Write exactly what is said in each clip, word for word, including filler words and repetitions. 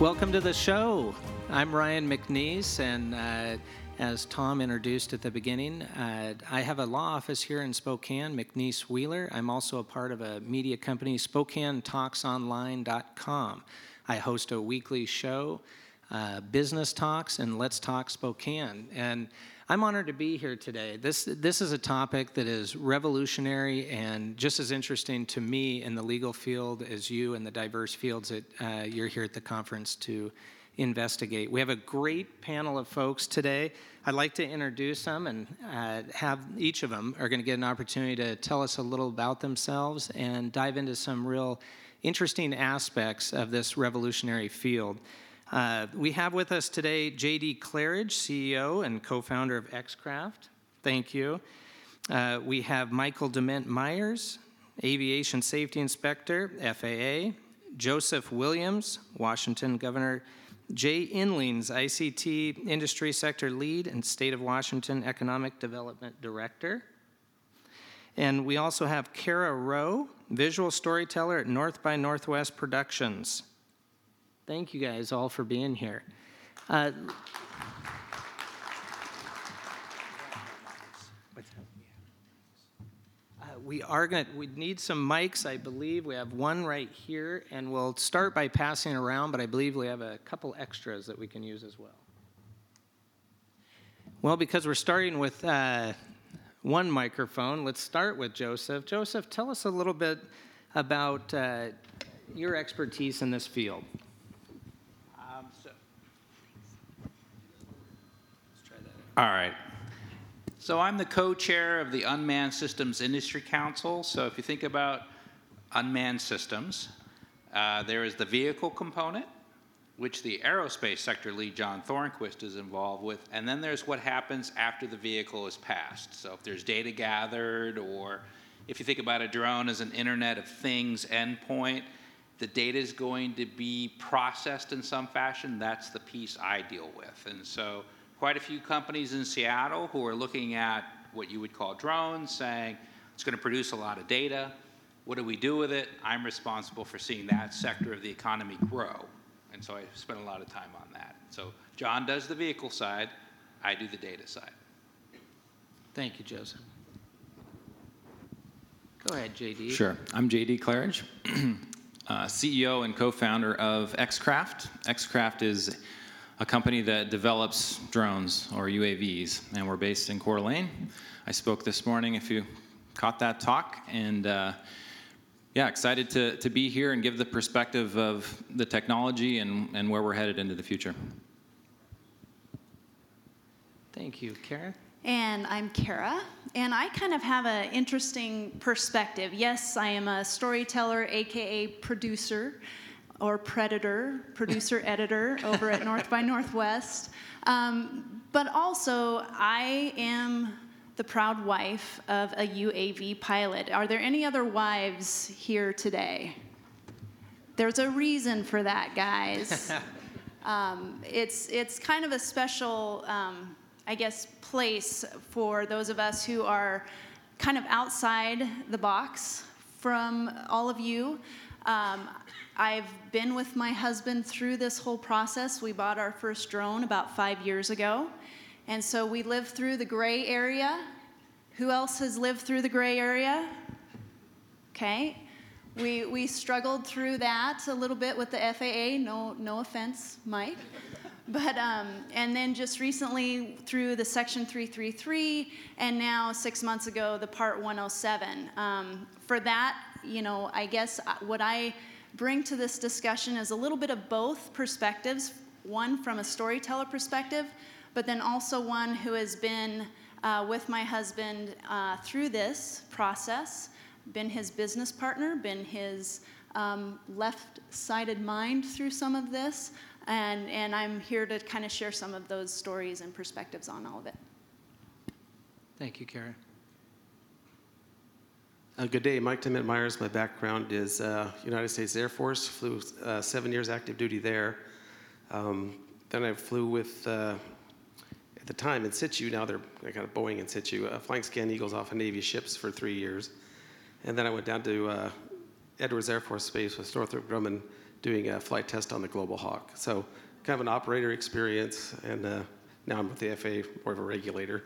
Welcome to the show. I'm Ryan McNeese, and uh, as Tom introduced at the beginning, uh, I have a law office here in Spokane, McNeese Wheeler. I'm also a part of a media company, Spokane Talks Online dot com. I host a weekly show, uh, Business Talks and Let's Talk Spokane. And I'm honored to be here today. This this is a topic that is revolutionary and just as interesting to me in the legal field as you in the diverse fields that uh, you're here at the conference to investigate. We have a great panel of folks today. I'd like to introduce them and uh, have each of them are going to get an opportunity to tell us a little about themselves and dive into some real interesting aspects of this revolutionary field. Uh, we have with us today J D Claridge, C E O and co-founder of X-Craft. Thank you. Uh, we have Michael Dement Myers, Aviation Safety Inspector, F A A. Joseph Williams, Washington Governor. Jay Inlings, I C T Industry Sector Lead and State of Washington Economic Development Director. And we also have Kara Rowe, Visual Storyteller at North by Northwest Productions. Thank you guys all for being here. Uh, uh, we are going to, we need some mics, I believe. We have one right here, and we'll start by passing around, but I believe we have a couple extras that we can use as well. Well, because we're starting with uh, one microphone, let's start with Joseph. Joseph, tell us a little bit about uh, your expertise in this field. All right. So I'm the co-chair of the Unmanned Systems Industry Council. So if you think about unmanned systems, uh, there is the vehicle component, which the aerospace sector lead, John Thornquist, is involved with. And then there's what happens after the vehicle is passed. So if there's data gathered, or if you think about a drone as an Internet of Things endpoint, the data is going to be processed in some fashion. That's the piece I deal with. And so quite a few companies in Seattle who are looking at what you would call drones, saying it's going to produce a lot of data. What do we do with it? I'm responsible for seeing that sector of the economy grow. And so I spend a lot of time on that. So John does the vehicle side. I do the data side. Thank you, Joseph. Go ahead, J D. Sure. I'm J D Claridge, uh, C E O and co-founder of X-Craft. X-Craft is a company that develops drones, or U A Vs, and we're based in Coeur d'Alene. I spoke this morning, if you caught that talk, and uh, yeah, excited to, to be here and give the perspective of the technology and, and where we're headed into the future. Thank you. Karen? And I'm Kara, and I kind of have an interesting perspective. Yes, I am a storyteller, A K A producer, or predator, producer-editor over at North by Northwest. Um, but also, I am the proud wife of a U A V pilot. Are there any other wives here today? There's a reason for that, guys. um, it's, it's kind of a special, um, I guess, place for those of us who are kind of outside the box from all of you. Um, I've been with my husband through this whole process. We bought our first drone about five years ago. And so we lived through the gray area. Who else has lived through the gray area? Okay. We, we struggled through that a little bit with the F A A. No, no offense, Mike. But, um, and then just recently through the Section three thirty-three, and now six months ago, the Part one oh seven. Um, for that, you know, I guess what I bring to this discussion is a little bit of both perspectives, one from a storyteller perspective, but then also one who has been uh, with my husband uh, through this process, been his business partner, been his um, left-sided mind through some of this, and, and I'm here to kind of share some of those stories and perspectives on all of it. Thank you, Karen. Uh, good day, Mike Dement Myers. My background is uh, United States Air Force. Flew uh, seven years active duty there. Um, then I flew with, uh, at the time, in situ. Now they're kind of Boeing in situ. Uh, flying scan Eagles off of Navy ships for three years. And then I went down to uh, Edwards Air Force Base with Northrop Grumman doing a flight test on the Global Hawk. So kind of an operator experience, and uh, now I'm with the F A A, more of a regulator.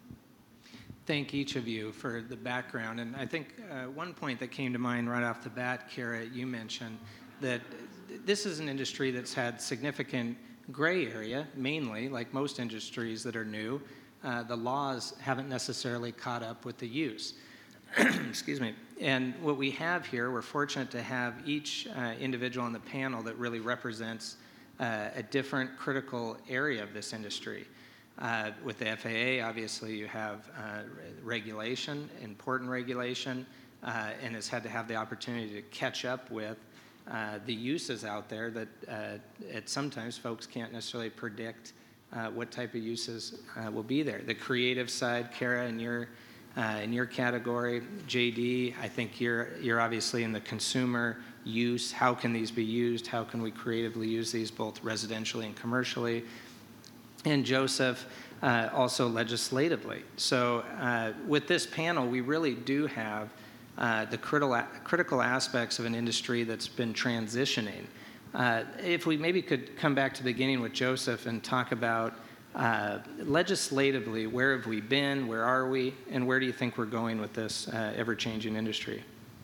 Thank each of you for the background. And I think uh, one point that came to mind right off the bat, Kara, you mentioned that this is an industry that's had significant gray area, mainly, like most industries that are new. Uh, the laws haven't necessarily caught up with the use. Excuse me. And what we have here, we're fortunate to have each uh, individual on the panel that really represents uh, a different critical area of this industry. Uh, with the F A A, obviously, you have uh, regulation, important regulation, uh, and has had to have the opportunity to catch up with uh, the uses out there that uh, it, sometimes folks can't necessarily predict uh, what type of uses uh, will be there. The creative side, Kara, in your uh, in your category, J D, I think you're you're obviously in the consumer use. How can these be used? How can we creatively use these both residentially and commercially? And Joseph, uh, also legislatively. So uh, with this panel, we really do have uh, the critical, critical aspects of an industry that's been transitioning. Uh, if we maybe could come back to the beginning with Joseph and talk about uh, legislatively, where have we been, where are we, and where do you think we're going with this uh, ever-changing industry?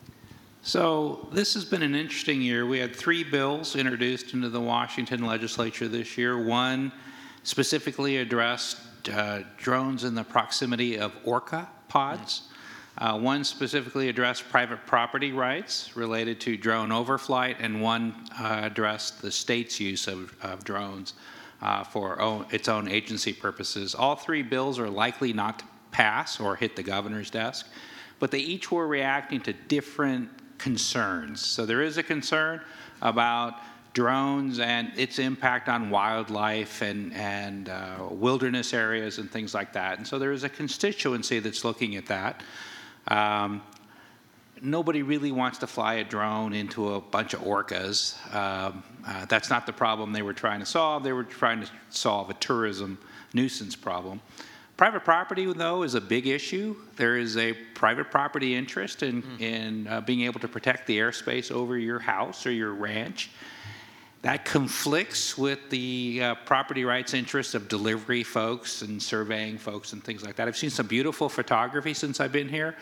So this has been an interesting year. We had three bills introduced into the Washington legislature this year. One specifically addressed uh, drones in the proximity of orca pods. Uh, one specifically addressed private property rights related to drone overflight, and one uh, addressed the state's use of, of drones uh, for own, its own agency purposes. All three bills are likely not to pass or hit the governor's desk, but they each were reacting to different concerns. So there is a concern about drones and its impact on wildlife and, and uh, wilderness areas and things like that. And so there is a constituency that's looking at that. Um, nobody really wants to fly a drone into a bunch of orcas. Um, uh, that's not the problem they were trying to solve. They were trying to solve a tourism nuisance problem. Private property, though, is a big issue. There is a private property interest in, mm. in uh, being able to protect the airspace over your house or your ranch. That conflicts with the uh, property rights interests of delivery folks and surveying folks and things like that. I've seen some beautiful photography since I've been here.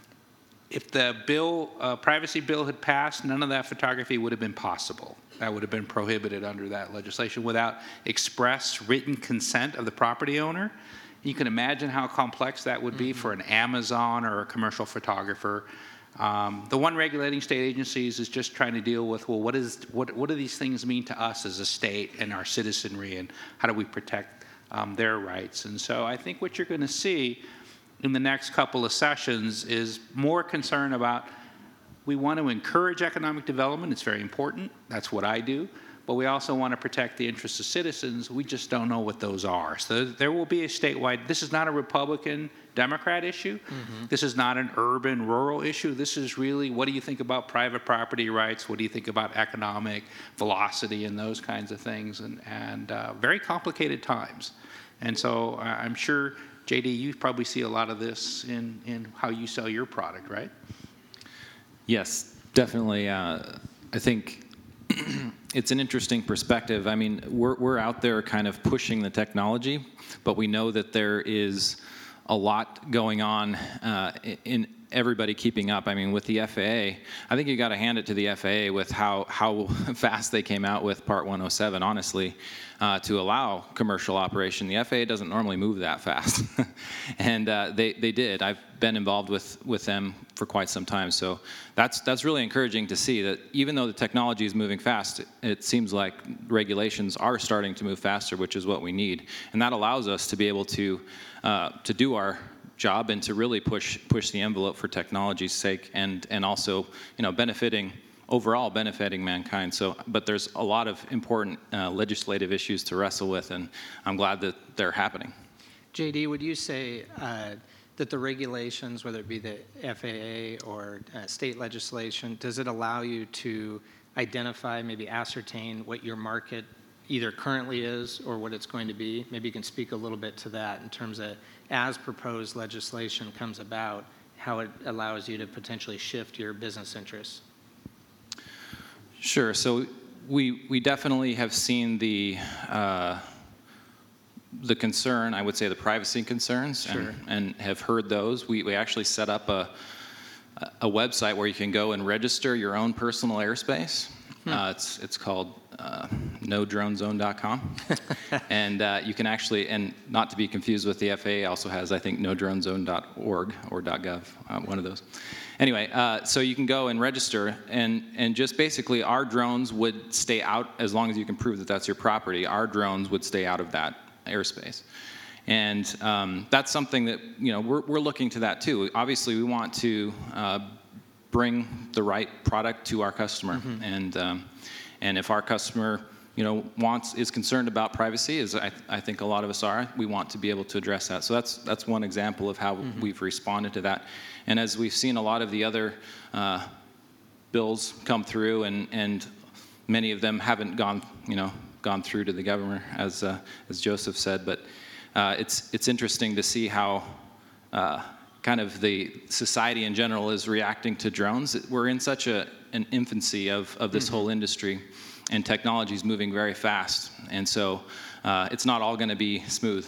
If the bill, uh, privacy bill had passed, none of that photography would have been possible. That would have been prohibited under that legislation without express written consent of the property owner. You can imagine how complex that would be mm-hmm. for an Amazon or a commercial photographer. Um, the one regulating state agencies is just trying to deal with, well, what is what what do these things mean to us as a state and our citizenry, and how do we protect um, their rights? And so I think what you're going to see in the next couple of sessions is more concern about, we want to encourage economic development. It's very important. That's what I do. But we also want to protect the interests of citizens. We just don't know what those are. So there will be a statewide, this is not a Republican Democrat issue. Mm-hmm. This is not an urban rural issue. This is really, what do you think about private property rights? What do you think about economic velocity and those kinds of things? And, and uh, very complicated times. And so uh, I'm sure, J D, you probably see a lot of this in, in how you sell your product, right? Yes, definitely. Uh, I think it's an interesting perspective. I mean, we're, we're out there kind of pushing the technology, but we know that there is a lot going on uh, in everybody keeping up. I mean, with the F A A, I think you got to hand it to the F A A with how, how fast they came out with Part one oh seven, honestly, uh, to allow commercial operation. The F A A doesn't normally move that fast. and uh, they, they did. I've been involved with, with them for quite some time. So that's, that's really encouraging to see that even though the technology is moving fast, it, it seems like regulations are starting to move faster, which is what we need. And that allows us to be able to, uh, to do our job and to really push push the envelope for technology's sake, and and also, you know, benefiting overall benefiting mankind. So, but there's a lot of important uh, legislative issues to wrestle with, and I'm glad that they're happening. J D, would you say uh, that the regulations, whether it be the F A A or uh, state legislation, does it allow you to identify, maybe ascertain what your market either currently is or what it's going to be? Maybe you can speak a little bit to that in terms of, as proposed legislation comes about, how it allows you to potentially shift your business interests. Sure. So we we definitely have seen the uh, the concern. I would say the privacy concerns, Sure. and, and have heard those. We we actually set up a a website where you can go and register your own personal airspace. Hmm. Uh, it's it's called uh, no drone zone dot com, and uh, you can actually, and not to be confused with the F A A, also has, I think, no drone zone dot org or .gov, uh, one of those. Anyway, uh, so you can go and register, and and just basically our drones would stay out as long as you can prove that that's your property. Our drones would stay out of that airspace. And um, that's something that, you know, we're, we're looking to that too. Obviously, we want to uh, bring the right product to our customer. Mm-hmm. And um, and if our customer, you know, wants, is concerned about privacy, as I, I think a lot of us are, we want to be able to address that. So that's that's one example of how mm-hmm. we've responded to that. And as we've seen a lot of the other uh, bills come through, and, and many of them haven't gone, you know, gone through to the governor, as uh, as Joseph said, but Uh, it's it's interesting to see how uh, kind of the society in general is reacting to drones. We're in such a an infancy of, of this mm-hmm. whole industry, and technology is moving very fast, and so uh, it's not all going to be smooth.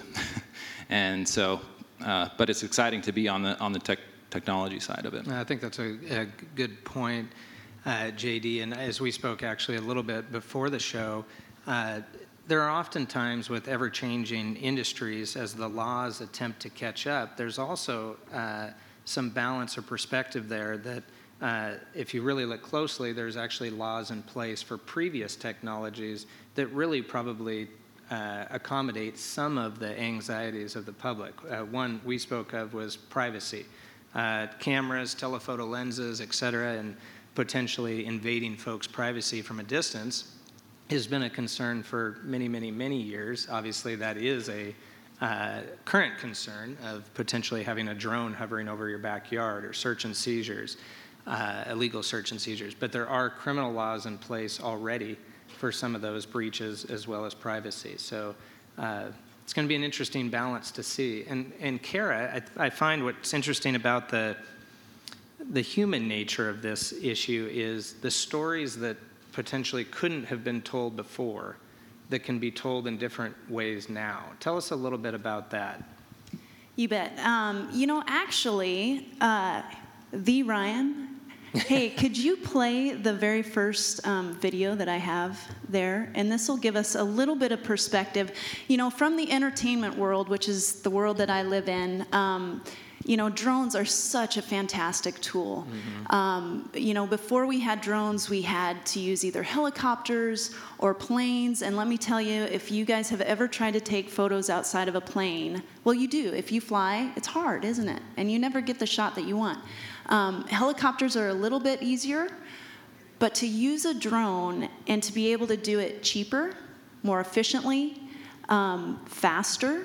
And so, uh, but it's exciting to be on the on the tech, technology side of it. I think that's a, a good point, uh, J D. And as we spoke actually a little bit before the show. Uh, There are often times with ever-changing industries, as the laws attempt to catch up, there's also uh, some balance or perspective there that uh, if you really look closely, there's actually laws in place for previous technologies that really probably uh, accommodate some of the anxieties of the public. Uh, one we spoke of was privacy. Uh, cameras, telephoto lenses, et cetera, and potentially invading folks' privacy from a distance has been a concern for many, many, many years. Obviously, that is a uh, current concern of potentially having a drone hovering over your backyard, or search and seizures, uh, illegal search and seizures. But there are criminal laws in place already for some of those breaches, as well as privacy. So uh, it's going to be an interesting balance to see. And, and Kara, I, I find what's interesting about the, the human nature of this issue is the stories that potentially couldn't have been told before that can be told in different ways now. Tell us a little bit about that. You bet. Um, you know, actually, uh, the Ryan, hey, could you play the very first um, video that I have there? And this will give us a little bit of perspective. You know, from the entertainment world, which is the world that I live in, um, you know, drones are such a fantastic tool. Mm-hmm. Um, you know, before we had drones, we had to use either helicopters or planes. And let me tell you, if you guys have ever tried to take photos outside of a plane, well, you do. If you fly, it's hard, isn't it? And you never get the shot that you want. Um, helicopters are a little bit easier, but to use a drone and to be able to do it cheaper, more efficiently, um, faster,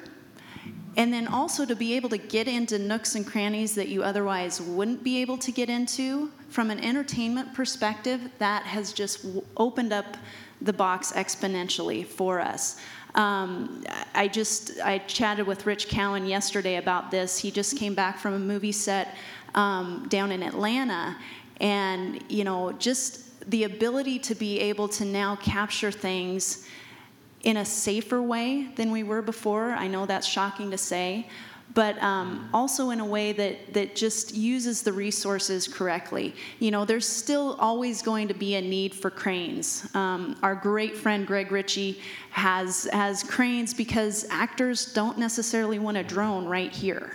and then also to be able to get into nooks and crannies that you otherwise wouldn't be able to get into, from an entertainment perspective, that has just w- opened up the box exponentially for us. Um, I just, I chatted with Rich Cowan yesterday about this. He just came back from a movie set um, down in Atlanta, and, you know, just the ability to be able to now capture things in a safer way than we were before. I know that's shocking to say, but um, also in a way that, that just uses the resources correctly. You know, there's still always going to be a need for cranes. Um, our great friend Greg Ritchie has, has cranes because actors don't necessarily want a drone right here.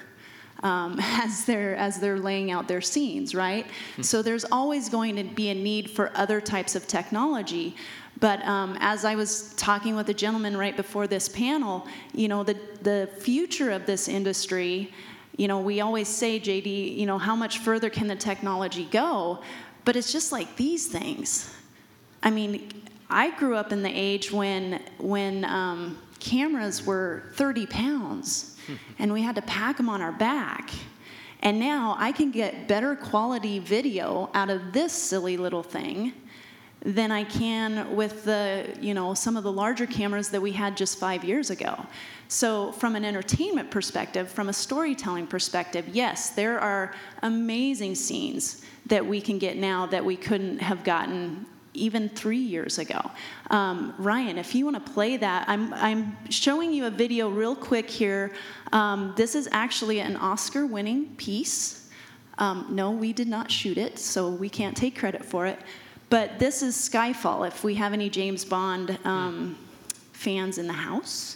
Um, as they're as they're laying out their scenes, right? Mm-hmm. So there's always going to be a need for other types of technology. But um, as I was talking with a gentleman right before this panel, you know, the the future of this industry, you know, we always say, J D, you know, how much further can the technology go? But it's just like these things. I mean, I grew up in the age when when um, cameras were thirty pounds. And we had to pack them on our back. And now I can get better quality video out of this silly little thing than I can with the, you know, some of the larger cameras that we had just five years ago. So from an entertainment perspective, from a storytelling perspective, yes, there are amazing scenes that we can get now that we couldn't have gotten even three years ago. Um, Ryan, if you want to play that, I'm, I'm showing you a video real quick here. Um, this is actually an Oscar-winning piece. Um, no, we did not shoot it, so we can't take credit for it. But this is Skyfall, if we have any James Bond um, fans in the house.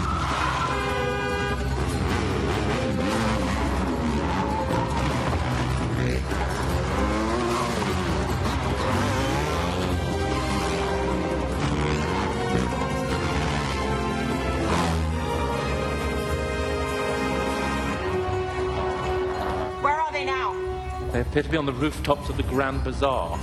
They appear to be on the rooftops of the Grand Bazaar.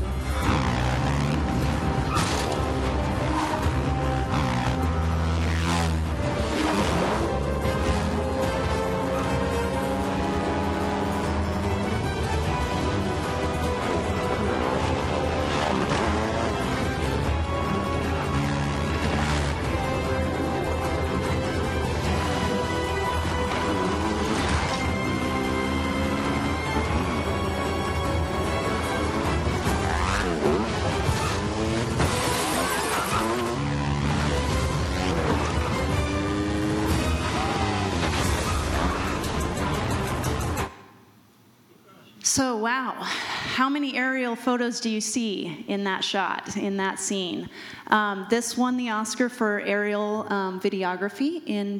So, wow, how many aerial photos do you see in that shot, in that scene? Um, this won the Oscar for aerial um, videography in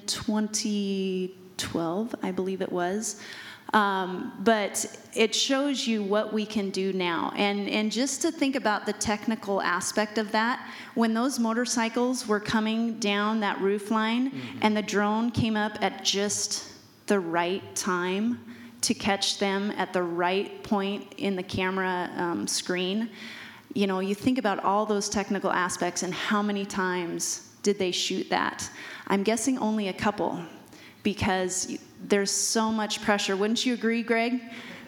twenty twelve, I believe it was. Um, but it shows you what we can do now. And, and just to think about the technical aspect of that, when those motorcycles were coming down that roof line mm-hmm. and the drone came up at just the right time to catch them at the right point in the camera um, screen, you know, you think about all those technical aspects and how many times did they shoot that? I'm guessing only a couple, because there's so much pressure. Wouldn't you agree, Greg?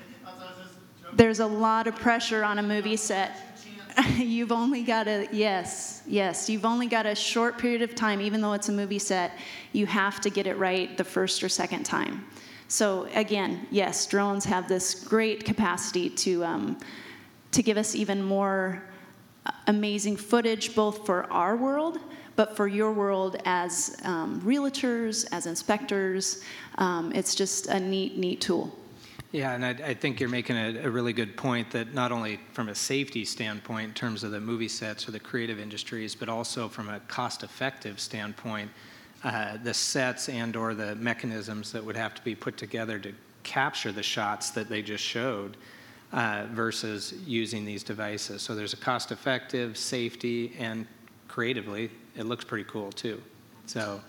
There's a lot of pressure on a movie set. You've only got a, yes, yes, you've only got a short period of time, even though it's a movie set, you have to get it right the first or second time. So again, yes, drones have this great capacity to um, to give us even more amazing footage, both for our world, but for your world as um, realtors, as inspectors. Um, it's just a neat, neat tool. Yeah, and I, I think you're making a, a really good point that not only from a safety standpoint in terms of the movie sets or the creative industries, but also from a cost-effective standpoint, Uh, the sets and or the mechanisms that would have to be put together to capture the shots that they just showed uh, versus using these devices. So there's a cost-effective, safety, and creatively, it looks pretty cool too. So,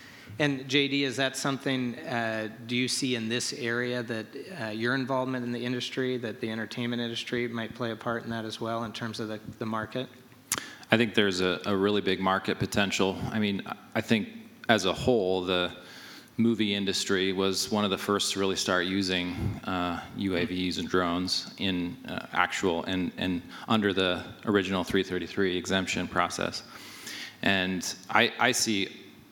and J D, is that something, uh, do you see in this area that uh, your involvement in the industry, that the entertainment industry might play a part in that as well in terms of the, the market? I think there's a, a really big market potential. I mean, I think as a whole, the movie industry was one of the first to really start using uh, U A Vs and drones in uh, actual and, and under the original three thirty-three exemption process. And I, I see,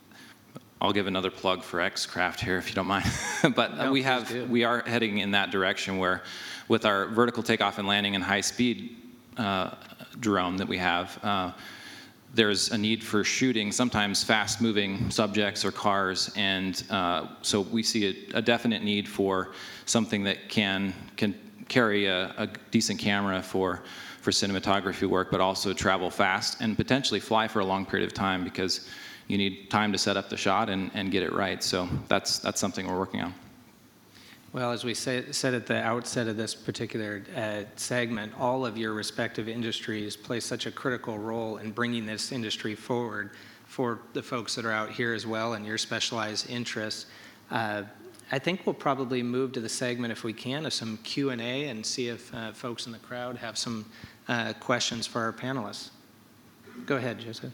I'll give another plug for X-Craft here if you don't mind, but no, we have do. we are heading in that direction where with our vertical takeoff and landing and high speed uh, drone that we have, uh, there's a need for shooting sometimes fast-moving subjects or cars, and uh, so we see a, a definite need for something that can can carry a, a decent camera for for cinematography work, but also travel fast and potentially fly for a long period of time because you need time to set up the shot and, and get it right. So that's that's something we're working on. Well, as we say, said at the outset of this particular uh, segment, all of your respective industries play such a critical role in bringing this industry forward for the folks that are out here as well and your specialized interests. Uh, I think we'll probably move to the segment, if we can, of some Q and A and see if uh, folks in the crowd have some uh, questions for our panelists. Go ahead, Joseph.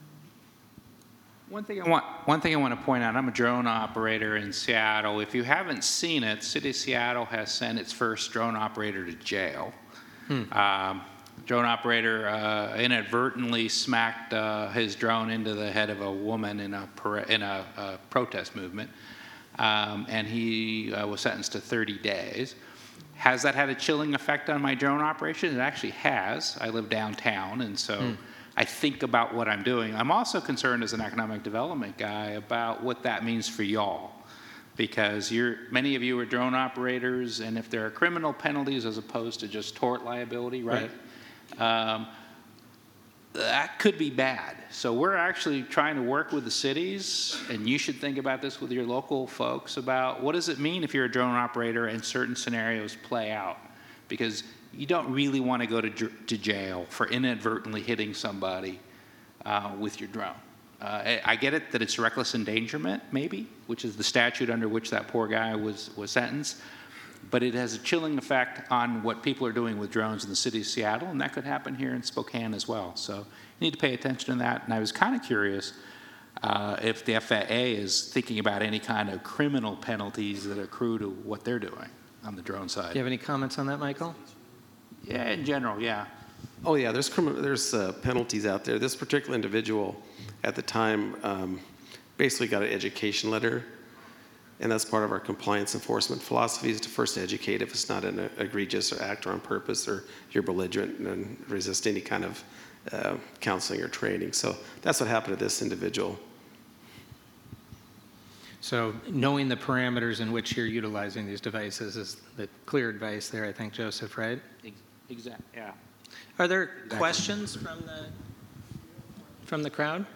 One thing I want, one thing I want to point out, I'm a drone operator in Seattle. If you haven't seen it, City of Seattle has sent its first drone operator to jail. Hmm. Um, drone operator uh, inadvertently smacked uh, his drone into the head of a woman in a, in a, a protest movement, um, and he uh, was sentenced to thirty days. Has that had a chilling effect on my drone operation? It actually has. I live downtown, and so mm. I think about what I'm doing. I'm also concerned as an economic development guy about what that means for y'all, because you're, many of you are drone operators, and if there are criminal penalties as opposed to just tort liability, right? right. Um, that could be bad. So we're actually trying to work with the cities, and you should think about this with your local folks about what does it mean if you're a drone operator and certain scenarios play out, because you don't really want to go to, to jail for inadvertently hitting somebody uh, with your drone. Uh, I get it that it's reckless endangerment, maybe, which is the statute under which that poor guy was, was sentenced, but it has a chilling effect on what people are doing with drones in the city of Seattle, and that could happen here in Spokane as well. So you need to pay attention to that. And I was kind of curious uh, if the F A A is thinking about any kind of criminal penalties that accrue to what they're doing on the drone side. Do you have any comments on that, Michael? Yeah, in general, yeah. Oh yeah, there's criminal, there's uh, penalties out there. This particular individual at the time um, basically got an education letter, and that's part of our compliance enforcement philosophy is to first educate if it's not an egregious or act or on purpose or you're belligerent and resist any kind of uh, counseling or training. So that's what happened to this individual. So knowing the parameters in which you're utilizing these devices is the clear advice there, I think, Joseph, right? Exactly, yeah. Are there questions from the, from the crowd?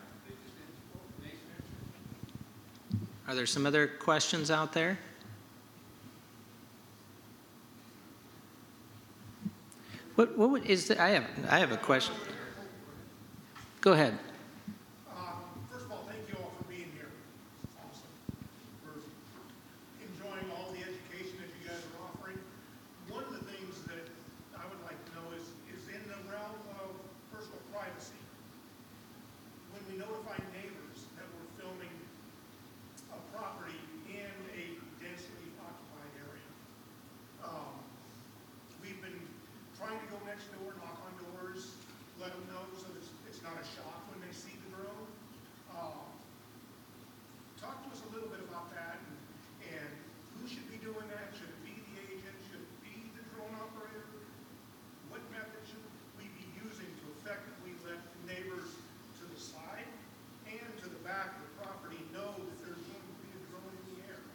Are there some other questions out there? What, what would, is the, I have, I have a question. Go ahead. Um, first of all, thank you all for being here. It's awesome. We're enjoying all the education that you guys are offering. One of the things that I would like to know is, is in the realm of personal privacy. When we notify neighbors that we're filming a property in a densely occupied area, um, we've been trying to go next door, knock on doors, let them know so that it's, it's not a shock when they see the drone. Um, talk to us a little bit about that, and, and who should be doing that? Should it be the agent? Should it be the drone operator? What method should we be using to effectively let neighbors to the side and to the back of the property know that there's going to be a drone in the air?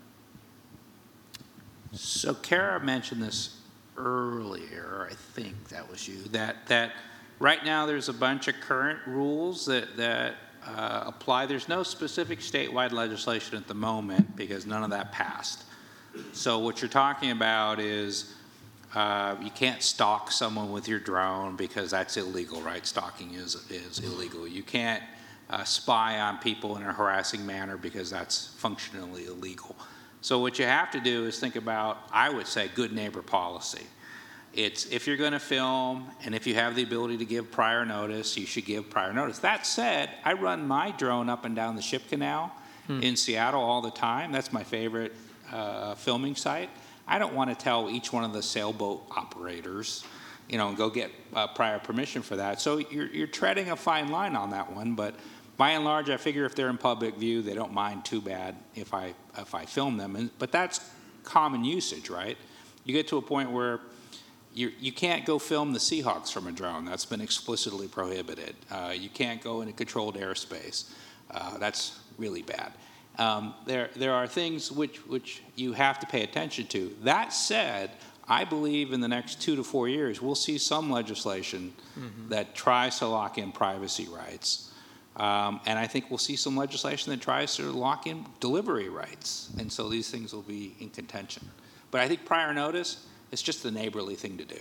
So Kara mentioned this earlier, I think that was you, that, that right now there's a bunch of current rules that, that uh, apply. There's no specific statewide legislation at the moment because none of that passed. So what you're talking about is uh, you can't stalk someone with your drone because that's illegal, right? Stalking is, is illegal. You can't uh, spy on people in a harassing manner because that's functionally illegal. So what you have to do is think about, I would say, good neighbor policy. It's if you're going to film and if you have the ability to give prior notice, you should give prior notice. That said, I run my drone up and down the Ship Canal hmm. in Seattle all the time. That's my favorite uh, filming site. I don't want to tell each one of the sailboat operators, you know, go get uh, prior permission for that. So you're, you're treading a fine line on that one, but by and large, I figure if they're in public view, they don't mind too bad if I if I film them. And, but that's common usage, right? You get to a point where you you can't go film the Seahawks from a drone. That's been explicitly prohibited. Uh, you can't go into controlled airspace. Uh, that's really bad. Um, there there are things which which you have to pay attention to. That said, I believe in the next two to four years we'll see some legislation mm-hmm. that tries to lock in privacy rights. Um, and I think we'll see some legislation that tries to lock in delivery rights. And so these things will be in contention. But I think prior notice, it's just the neighborly thing to do.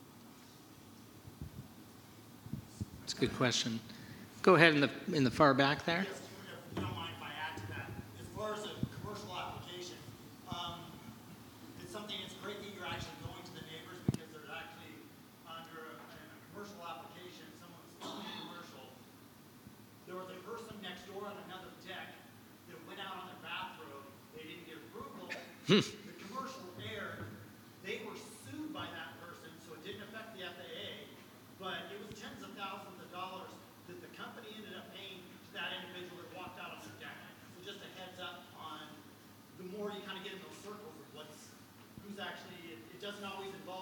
That's a good question. Go ahead in the, in the far back there. Yes, if you don't mind if I add to that. As far as a commercial application, um, it's something, it's great that you're actually going to the neighbors because there's actually, under a, a commercial application, someone was filming a commercial. There was a person next door on another deck that went out on their bathrobe. They didn't get approval. The commercial aired. They were sued by that person, so it didn't affect the F A A. But it was tens of thousands of dollars that the company ended up paying to that individual that walked out on the deck. So just a heads up on the more you kind of get in those circles of what's, who's actually, it, it doesn't always involve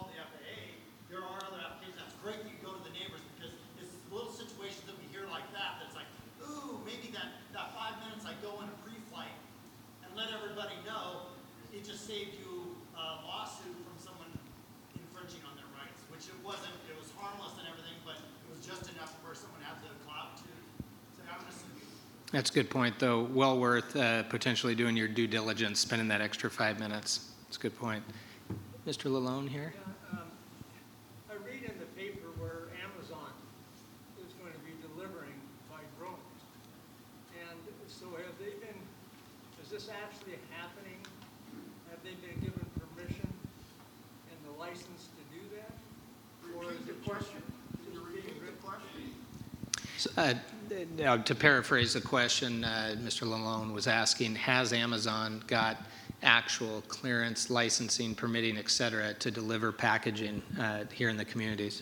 saved you a lawsuit from someone infringing on their rights, which it wasn't. It was harmless and everything, but it was just enough where someone had the clout to say, I'm going to sue you. That's a good point, though. Well worth uh, potentially doing your due diligence, spending that extra five minutes. That's a good point. Mister Lalone here. Yeah, um, I read in the paper where Amazon is going to be delivering by drone. And so have they been, is this actually happening? Have they been given permission and the license to do that? Or is it question? Can you repeat the question? Uh, now, to paraphrase the question, uh, Mister Lalone was asking, has Amazon got actual clearance, licensing, permitting, et cetera, to deliver packaging uh, here in the communities?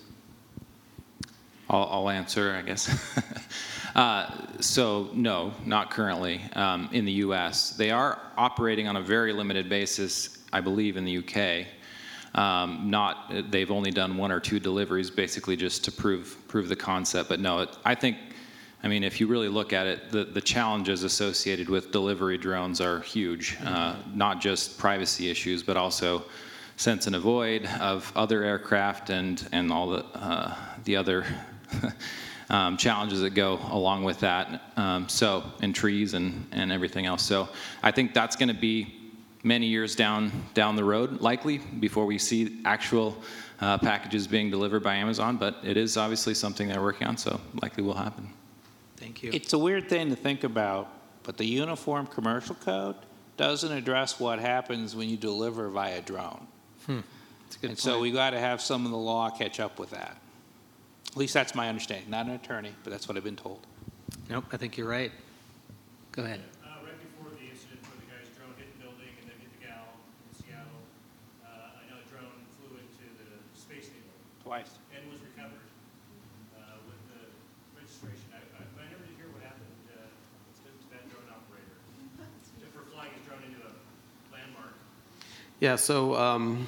I'll, I'll answer, I guess. uh, so, no, not currently um, in the U S. They are operating on a very limited basis, I believe, in the U K. Um, not, they've only done one or two deliveries, basically just to prove prove the concept. But no, it, I think, I mean, if you really look at it, the, the challenges associated with delivery drones are huge. Uh, not just privacy issues, but also sense and avoid of other aircraft and and all the uh, the other um, challenges that go along with that. Um, so, and trees and and everything else. So, I think that's going to be many years down down the road, likely, before we see actual uh, packages being delivered by Amazon. But it is obviously something they're working on, so likely will happen. Thank you. It's a weird thing to think about, but the Uniform Commercial Code doesn't address what happens when you deliver via drone. Hmm. That's a good And point. so we got to have some of the law catch up with that. At least that's my understanding. Not an attorney, but that's what I've been told. Nope, I think you're right. Go ahead. Uh, right before the incident where the guy's drone hit the building and then hit the gal in Seattle, uh, I know a drone flew into the Space Needle Twice. and was recovered uh, with the registration. I, I, but I never did hear what happened uh, to, to that drone operator for flying his drone into a landmark. Yeah, so um,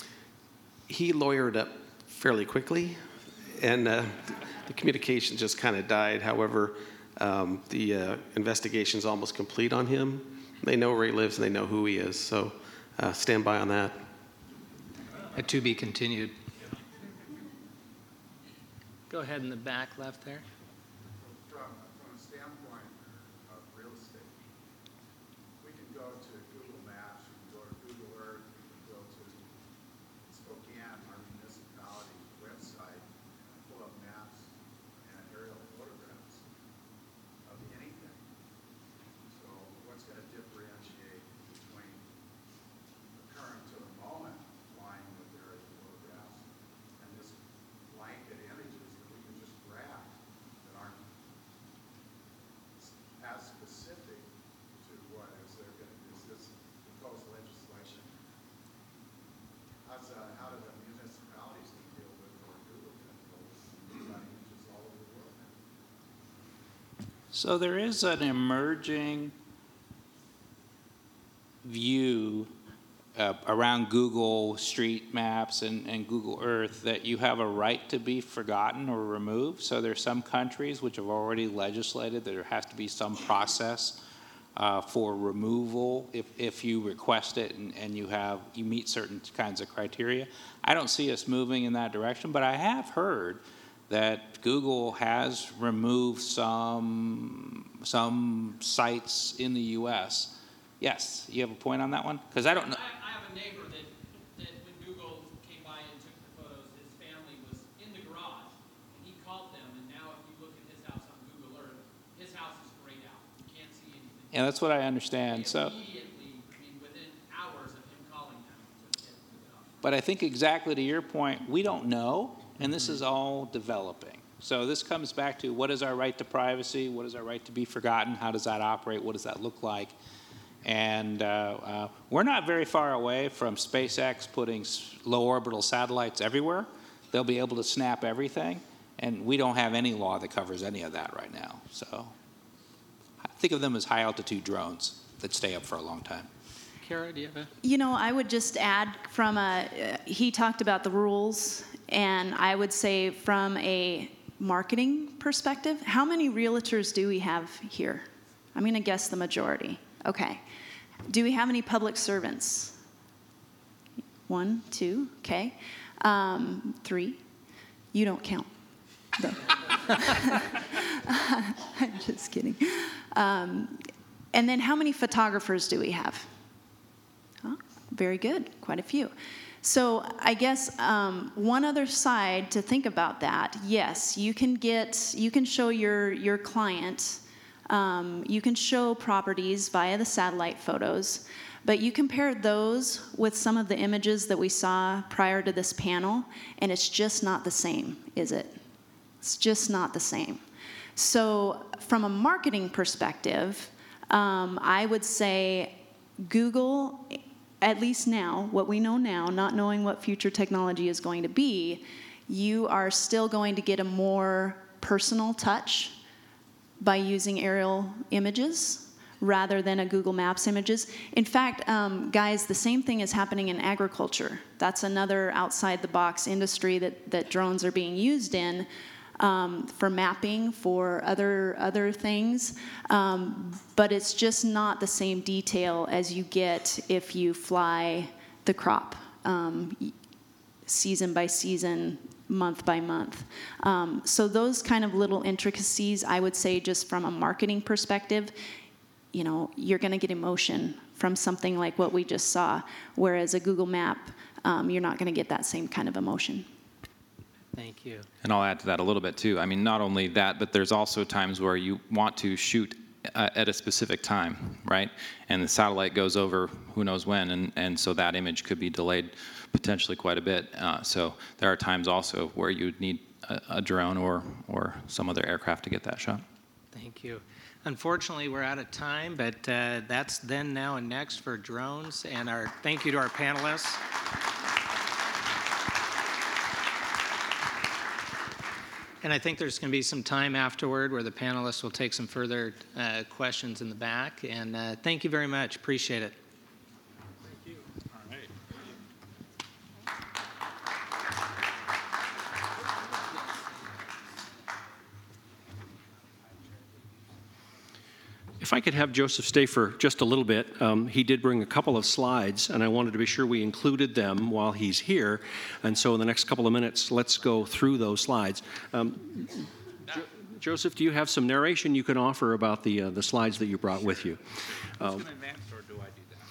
he lawyered up fairly quickly, and uh, the communication just kind of died. However, um, the uh, investigation's almost complete on him. They know where he lives and they know who he is, so uh, stand by on that. Uh, to be continued. Go ahead in the back left there. From, from a standpoint of real estate, we can go to Google Maps, we can go to Google Earth, we can go to Spokane, our municipality website, pull up maps and aerial photographs of anything. So what's going to differentiate between the current to the moment flying with aerial photographs and this blanket images that we can just grab that aren't as specific to what is there going to, is this proposed legislation? How's, uh, how do the municipalities deal with or Google control images all over the world now? So there is an emerging view uh, around Google Street Maps and, and Google Earth that you have a right to be forgotten or removed. So there's some countries which have already legislated that there has to be some process uh, for removal if, if you request it and, and you have you meet certain kinds of criteria. I don't see us moving in that direction, but I have heard that Google has removed some some sites in the U S. Yes, you have a point on that one? Because I don't know. I, I have a neighbor that, that when Google came by and took the photos, his family was in the garage, and he called them, and now if you look at his house on Google Earth, his house is grayed out. You can't see anything. Yeah, that's what I understand. They So, immediately, I mean, within hours of him calling them, took it off. but I think exactly to your point, we don't know, and this is all developing. So this comes back to what is our right to privacy? What is our right to be forgotten? How does that operate? What does that look like? And uh, uh, we're not very far away from SpaceX putting s- low orbital satellites everywhere. They'll be able to snap everything, and we don't have any law that covers any of that right now. So I think of them as high altitude drones that stay up for a long time. Kara, do you have a? You know, I would just add from a, uh, he talked about the rules, and I would say from a marketing perspective, how many realtors do we have here? I'm going to guess the majority. Okay. Do we have any public servants? One, two, okay. Um, three. You don't count. No. I'm just kidding. Um, and then how many photographers do we have? Oh, very good, quite a few. So I guess um, one other side to think about that, yes, you can get, you can show your, your client, um, you can show properties via the satellite photos, but you compare those with some of the images that we saw prior to this panel, and it's just not the same, is it? It's just not the same. So from a marketing perspective, um, I would say Google, at least now, what we know now, not knowing what future technology is going to be, you are still going to get a more personal touch by using aerial images rather than a Google Maps images. In fact, um, guys, the same thing is happening in agriculture. That's another outside-the-box industry that, that drones are being used in. Um, for mapping, for other other things, um, but it's just not the same detail as you get if you fly the crop um, season by season, month by month. Um, so those kind of little intricacies, I would say, just from a marketing perspective, you know, you're going to get emotion from something like what we just saw, whereas a Google Map, um, you're not going to get that same kind of emotion. Thank you. And I'll add to that a little bit too. I mean, not only that, but there's also times where you want to shoot uh, at a specific time, right? And the satellite goes over who knows when, and, and so that image could be delayed potentially quite a bit. Uh, so there are times also where you would need a, a drone or, or some other aircraft to get that shot. Thank you. Unfortunately, we're out of time, but uh, that's then, now, and next for drones. And our thank you to our panelists. And I think there's going to be some time afterward where the panelists will take some further uh, questions in the back. And uh, thank you very much. Appreciate it. Thank you. All right. If I could have Joseph stay for just a little bit. Um, he did bring a couple of slides, and I wanted to be sure we included them while he's here. And so in the next couple of minutes, let's go through those slides. Um, jo Joseph, do you have some narration you can offer about the, uh, the slides that you brought with you? Um, Who's going to advance, or do I do that?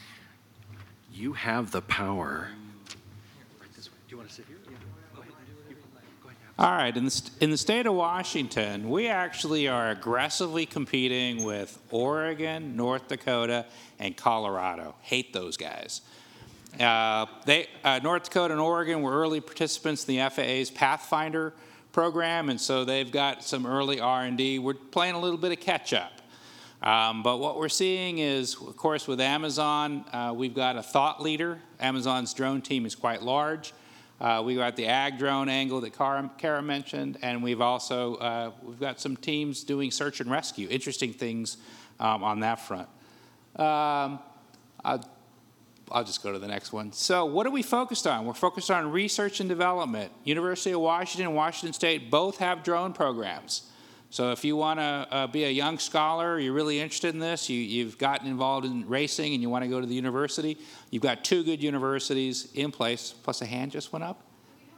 you have the power. Right this way. Do you want to sit here? Yeah. Go ahead. Go ahead. All right, in the, st in the state of Washington, we actually are aggressively competing with Oregon, North Dakota, and Colorado. Hate those guys. Uh, they, uh, North Dakota and Oregon were early participants in the F A A's Pathfinder program, and so they've got some early R and D. We're playing a little bit of catch-up. Um, but what we're seeing is, of course, with Amazon, uh, we've got a thought leader. Amazon's drone team is quite large. Uh, we got the ag drone angle that Kara, Kara mentioned, and we've also uh, we've got some teams doing search and rescue. Interesting things um, on that front. Um, I'll, I'll just go to the next one. So what are we focused on? We're focused on research and development. University of Washington and Washington State both have drone programs. So if you want to uh, be a young scholar, you're really interested in this, you, you've gotten involved in racing and you want to go to the university, you've got two good universities in place, plus a hand just went up.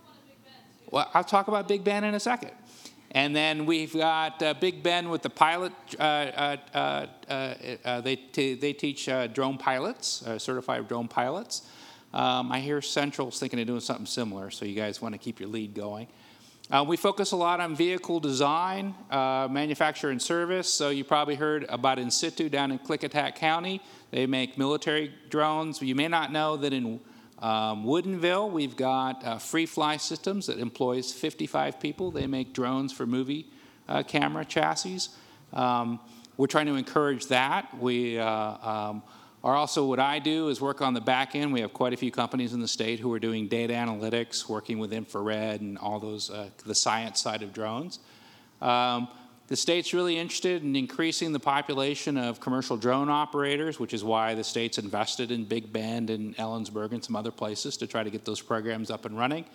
Well, I'll talk about Big Bend in a second. And then we've got uh, Big Bend with the pilot. Uh, uh, uh, uh, uh, they, t they teach uh, drone pilots, uh, certified drone pilots. Um, I hear Central's thinking of doing something similar, so you guys want to keep your lead going. Uh, we focus a lot on vehicle design, uh, manufacture and service. So you probably heard about In Situ down in Klickitat County. They make military drones. You may not know that in um, Woodinville, we've got uh, Free Fly Systems that employs fifty-five people. They make drones for movie uh, camera chassis. Um, we're trying to encourage that. We uh, um, are also, what I do is work on the back end. We have quite a few companies in the state who are doing data analytics, working with infrared and all those, uh, the science side of drones. Um, the state's really interested in increasing the population of commercial drone operators, which is why the state's invested in Big Bend and Ellensburg and some other places to try to get those programs up and running.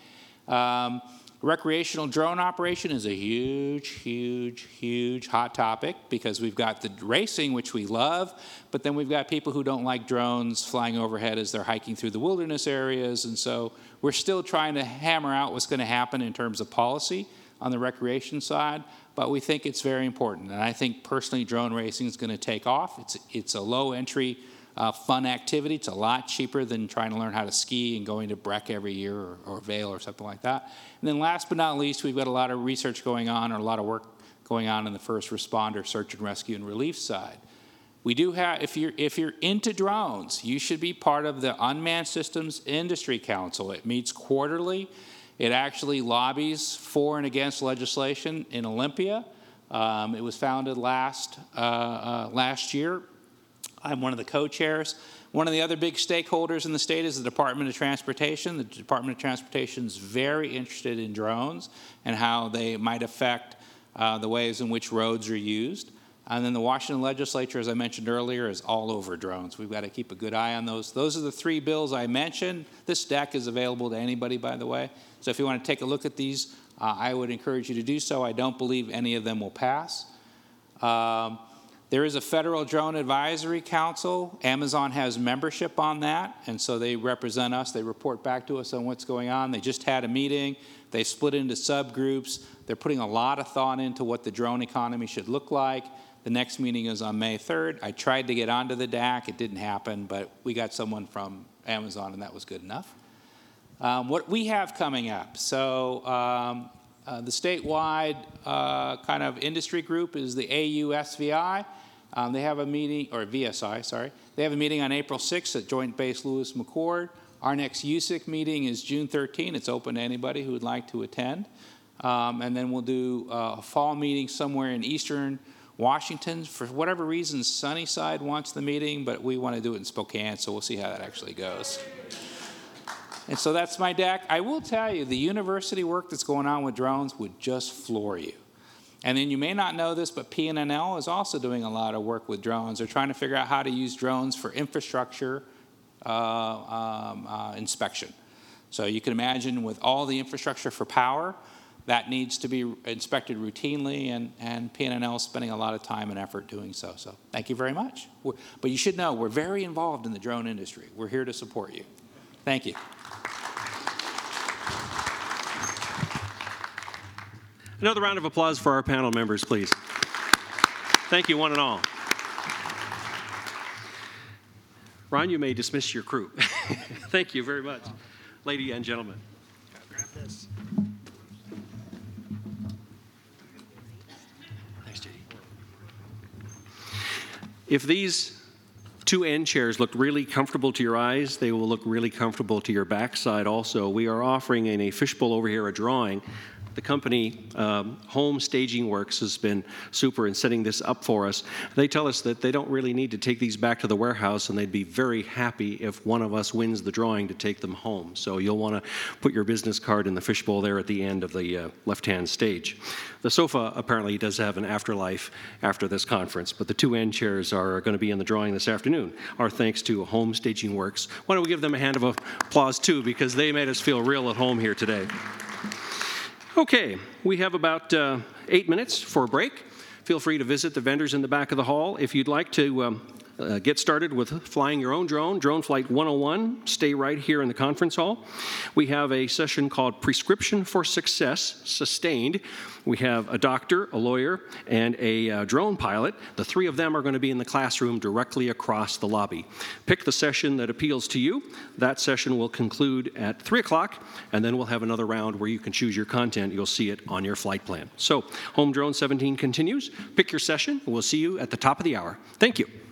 Um, recreational drone operation is a huge, huge, huge hot topic because we've got the racing, which we love, but then we've got people who don't like drones flying overhead as they're hiking through the wilderness areas, and so we're still trying to hammer out what's going to happen in terms of policy on the recreation side, but we think it's very important. And I think personally drone racing is going to take off. It's, it's a low entry uh, fun activity. It's a lot cheaper than trying to learn how to ski and going to Breck every year or, or Vail or something like that. And then last but not least, we've got a lot of research going on or a lot of work going on in the first responder, search and rescue and relief side. We do have, if you're, if you're into drones, you should be part of the Unmanned Systems Industry Council. It meets quarterly. It actually lobbies for and against legislation in Olympia. Um, it was founded last, uh, uh, last year. I'm one of the co-chairs. One of the other big stakeholders in the state is the Department of Transportation. The Department of Transportation is very interested in drones and how they might affect uh, the ways in which roads are used. And then the Washington legislature, as I mentioned earlier, is all over drones. We've got to keep a good eye on those. Those are the three bills I mentioned. This deck is available to anybody, by the way. So if you want to take a look at these, uh, I would encourage you to do so. I don't believe any of them will pass. Um, there is a Federal Drone Advisory Council. Amazon has membership on that, and so they represent us. They report back to us on what's going on. They just had a meeting. They split into subgroups. They're putting a lot of thought into what the drone economy should look like. The next meeting is on May third. I tried to get onto the D A C. It didn't happen, but we got someone from Amazon, and that was good enough. Um, what we have coming up. So um, uh, the statewide uh, kind of industry group is the A U S V I. Um, they have a meeting, or V S I, sorry. They have a meeting on April sixth at Joint Base Lewis McChord. Our next U S I C meeting is June thirteenth. It's open to anybody who would like to attend. Um, and then we'll do uh, a fall meeting somewhere in Eastern Washington. For whatever reason, Sunnyside wants the meeting, but we want to do it in Spokane, so we'll see how that actually goes. And so that's my deck. I will tell you, the university work that's going on with drones would just floor you. And then you may not know this, but P N N L is also doing a lot of work with drones. They're trying to figure out how to use drones for infrastructure uh, um, uh, inspection. So you can imagine with all the infrastructure for power, that needs to be inspected routinely, and, and P N N L is spending a lot of time and effort doing so. So thank you very much. We're, but you should know we're very involved in the drone industry. We're here to support you. Thank you. Another round of applause for our panel members, please. Thank you, one and all. Ron, you may dismiss your crew. Thank you very much. Ladies and gentlemen. Grab this. Thanks, J D. If these two end chairs look really comfortable to your eyes, they will look really comfortable to your backside also. We are offering in a fishbowl over here a drawing. The company, um, Home Staging Works, has been super in setting this up for us. They tell us that they don't really need to take these back to the warehouse, and they'd be very happy if one of us wins the drawing to take them home. So you'll want to put your business card in the fishbowl there at the end of the uh, left-hand stage. The sofa apparently does have an afterlife after this conference, but the two end chairs are going to be in the drawing this afternoon. Our thanks to Home Staging Works. Why don't we give them a hand of applause, too, because they made us feel real at home here today. Okay, we have about uh, eight minutes for a break. Feel free to visit the vendors in the back of the hall. If you'd like to um, uh, get started with flying your own drone, Drone Flight one oh one, stay right here in the conference hall. We have a session called Prescription for Success, Sustained. We have a doctor, a lawyer, and a uh, drone pilot. The three of them are going to be in the classroom directly across the lobby. Pick the session that appeals to you. That session will conclude at three o'clock, and then we'll have another round where you can choose your content. You'll see it on your flight plan. So, Home Drone seventeen continues. Pick your session, and we'll see you at the top of the hour. Thank you.